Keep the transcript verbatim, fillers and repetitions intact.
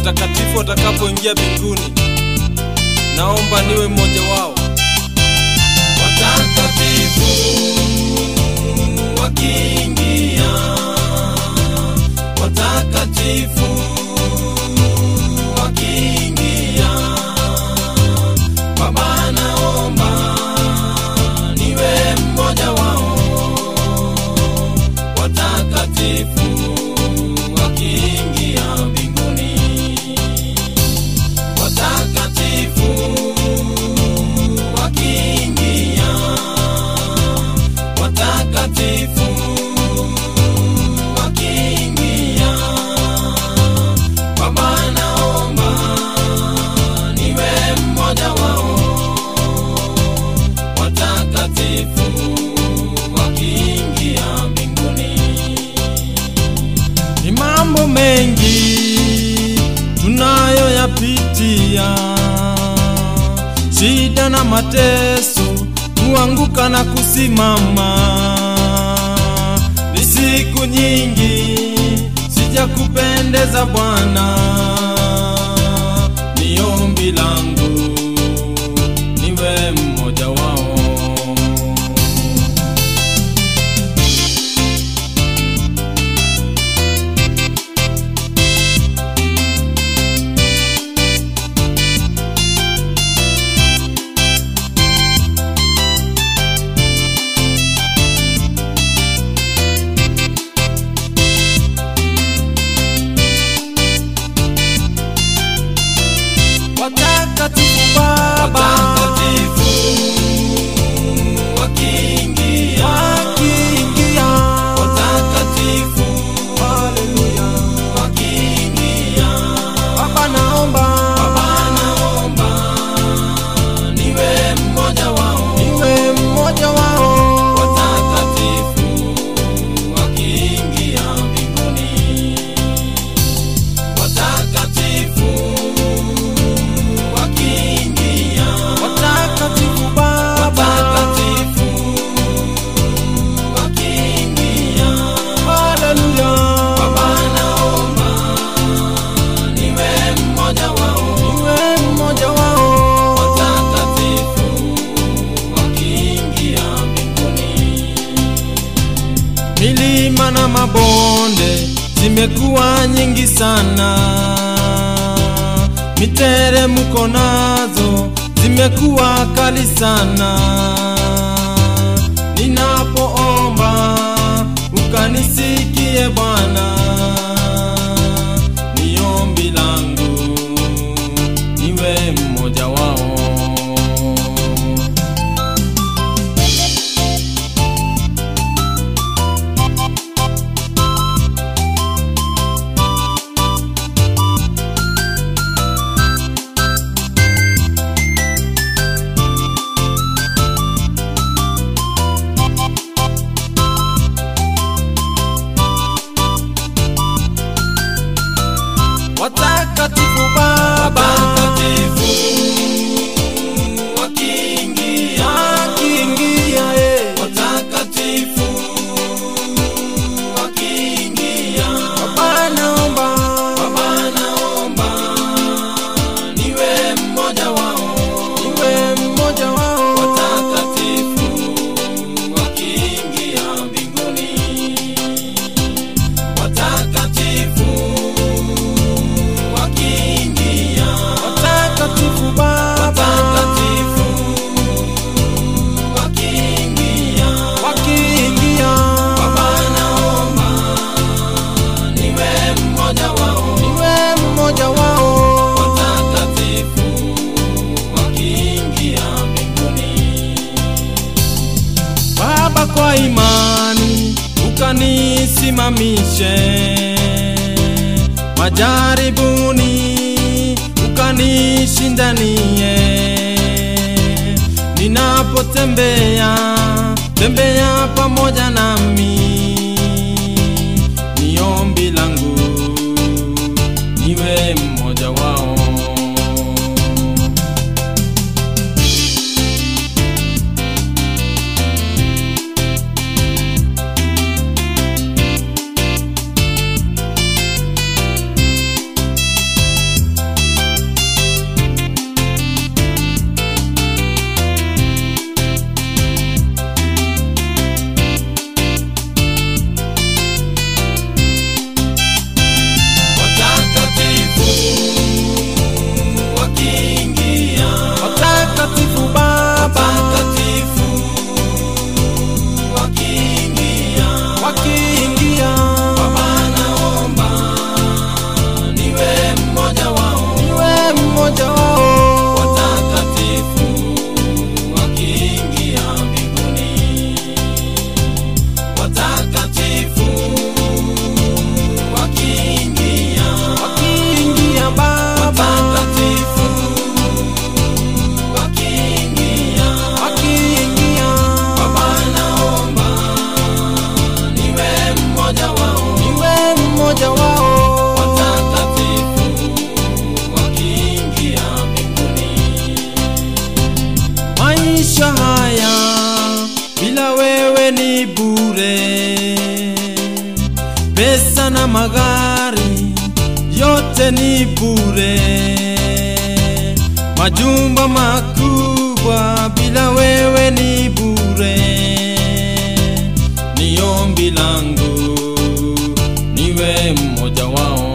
watakatifu watakapoingia mbinguni. Naomba niwe mmoja wao. Watakatifu wakiingia, watakatifu wakiingia, Baba naomba niwe mmoja wao. Watakatifu wakiingia mbinguni, watakatifu wakiingia, watakatifu wakiingia, Baba naomba niwe mmoja wao. Watakatifu wakiingia mbinguni. Ni mambo mengi tunayo yapitia, shida na mateso, kuanguka na kusimama. Ni siku nyingi sijakupendeza Bwana, ni ombi langu niwe mmoja wao. Watakatifu Baba, watakatifu wakiingia, wakiingia, watakatifu haleluya, wakiingia, Baba naomba, Baba naomba niwe mmoja wao, niwe mmoja wao. watakatifu wakiingia mbinguni, watakatifu wakiingia, Watakatifu Baba, watakatifu wakiingia, haleluya, Baba naomba niwe mmoja wao, niwe mmoja wao. watakatifu wakiingia mbinguni. Milima na mabonde zimekuwa nyingi sana, miteremko nazo zimekuwa kali sana. Ninapoomba ukanisikie Bwana, ni ombi langu niwe mmoja wao. Watakatifu Baba, Watakatifu wakiingia, wakiingia, eh, watakatifu wakiingia, Baba naomba, Baba naomba niwe mmoja wao, niwe mmoja wao. watakatifu wakiingia mbinguni, watakatifu wakiingia, Watakatifu Baba, watakatifu wakiingia, wakiingia, Baba naomba niwe mmoja wao, niwe mmoja wao. watakatifu wakiingia mbinguni. Baba, kwa imani ukanisimamishe majaribuni, ukanishindanie. Ninapotembea tembea pamoja nami, ni ombi langu niwe mmoja wao. pesa na magari yote ni bure, majumba makubwa bila wewe ni bure. Ni ombi langu niwe mmoja wao.